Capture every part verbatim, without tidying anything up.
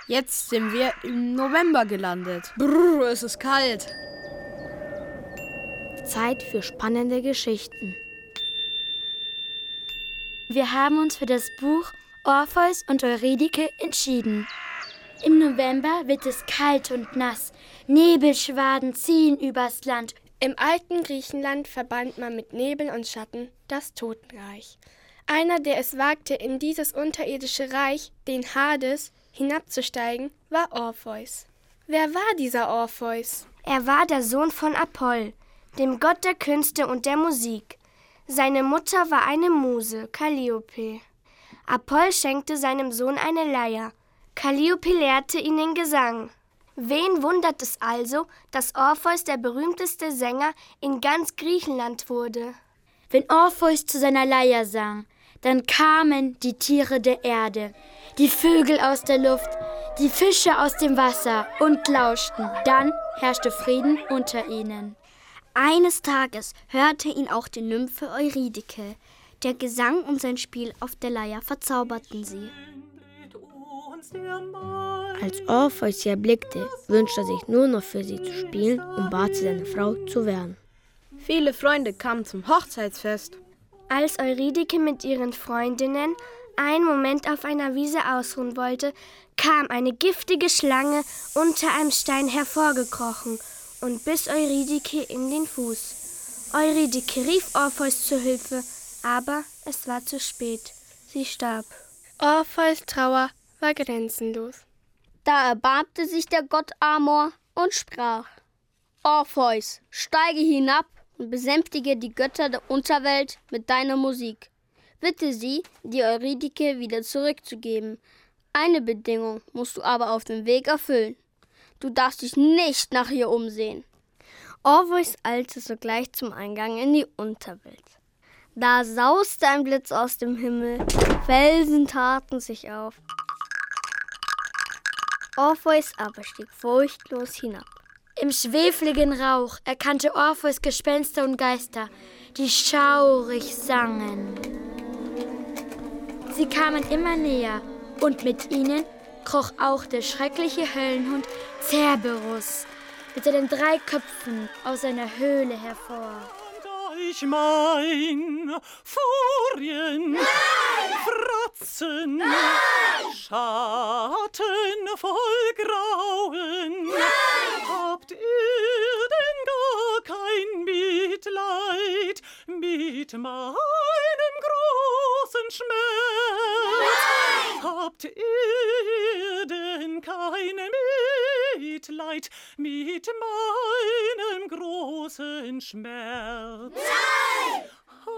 Jetzt sind wir im November gelandet. Brrr, es ist kalt. Zeit für spannende Geschichten. Wir haben uns für das Buch Orpheus und Eurydike entschieden. Im November wird es kalt und nass. Nebelschwaden ziehen übers Land. Im alten Griechenland verband man mit Nebel und Schatten das Totenreich. Einer, der es wagte, in dieses unterirdische Reich, den Hades, hinabzusteigen, war Orpheus. Wer war dieser Orpheus? Er war der Sohn von Apoll, dem Gott der Künste und der Musik. Seine Mutter war eine Muse, Kalliope. Apoll schenkte seinem Sohn eine Leier. Kalliope lehrte ihn den Gesang. Wen wundert es also, dass Orpheus der berühmteste Sänger in ganz Griechenland wurde? Wenn Orpheus zu seiner Leier sang, dann kamen die Tiere der Erde, die Vögel aus der Luft, die Fische aus dem Wasser und lauschten. Dann herrschte Frieden unter ihnen. Eines Tages hörte ihn auch die Nymphe Eurydike. Der Gesang und sein Spiel auf der Leier verzauberten sie. Als Orpheus sie erblickte, wünschte er sich nur noch für sie zu spielen und bat sie, seine Frau zu werden. Viele Freunde kamen zum Hochzeitsfest. Als Eurydike mit ihren Freundinnen einen Moment auf einer Wiese ausruhen wollte, kam eine giftige Schlange unter einem Stein hervorgekrochen und biss Eurydike in den Fuß. Eurydike rief Orpheus zu Hilfe, aber es war zu spät. Sie starb. Orpheus' Trauer war grenzenlos. Da erbarmte sich der Gott Amor und sprach: Orpheus, steige hinab und besänftige die Götter der Unterwelt mit deiner Musik. Bitte sie, die Eurydike wieder zurückzugeben. Eine Bedingung musst du aber auf dem Weg erfüllen. Du darfst dich nicht nach ihr umsehen. Orpheus eilte sogleich zum Eingang in die Unterwelt. Da sauste ein Blitz aus dem Himmel, Felsen taten sich auf. Orpheus aber stieg furchtlos hinab. Im schwefligen Rauch erkannte Orpheus Gespenster und Geister, die schaurig sangen. Sie kamen immer näher und mit ihnen kroch auch der schreckliche Höllenhund Cerberus mit seinen drei Köpfen aus seiner Höhle hervor. Ich mein, Furien, Nein! Fratzen, Nein! Schatten voll Grauen, Nein! Habt ihr denn gar kein Mitleid mit meinem großen Schmerz? Nein! Habt ihr denn kein Mitleid mit meinem großen Schmerz? Nein!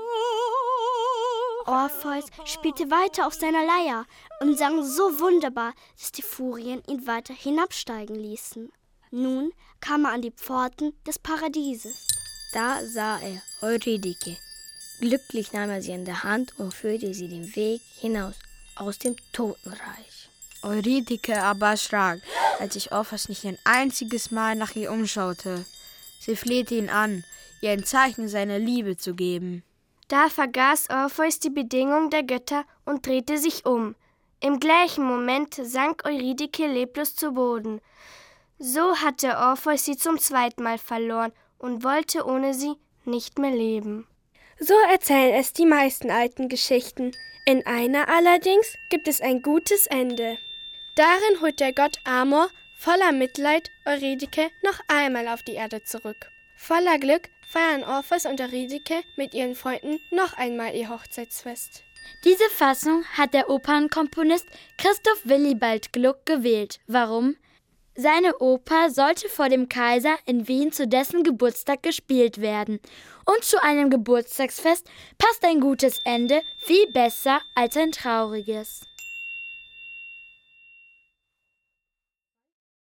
Orpheus spielte weiter auf seiner Leier und sang so wunderbar, dass die Furien ihn weiter hinabsteigen ließen. Nun kam er an die Pforten des Paradieses. Da sah er Eurydike. Glücklich nahm er sie in der Hand und führte sie den Weg hinaus aus dem Totenreich. Eurydike aber erschrak, als sich Orpheus nicht ein einziges Mal nach ihr umschaute. Sie flehte ihn an, ihr ein Zeichen seiner Liebe zu geben. Da vergaß Orpheus die Bedingung der Götter und drehte sich um. Im gleichen Moment sank Eurydike leblos zu Boden. So hatte Orpheus sie zum zweiten Mal verloren und wollte ohne sie nicht mehr leben. So erzählen es die meisten alten Geschichten. In einer allerdings gibt es ein gutes Ende. Darin holt der Gott Amor voller Mitleid Eurydike noch einmal auf die Erde zurück. Voller Glück feiern Orpheus und Eurydike mit ihren Freunden noch einmal ihr Hochzeitsfest. Diese Fassung hat der Opernkomponist Christoph Willibald Gluck gewählt. Warum? Seine Oper sollte vor dem Kaiser in Wien zu dessen Geburtstag gespielt werden. Und zu einem Geburtstagsfest passt ein gutes Ende viel besser als ein trauriges.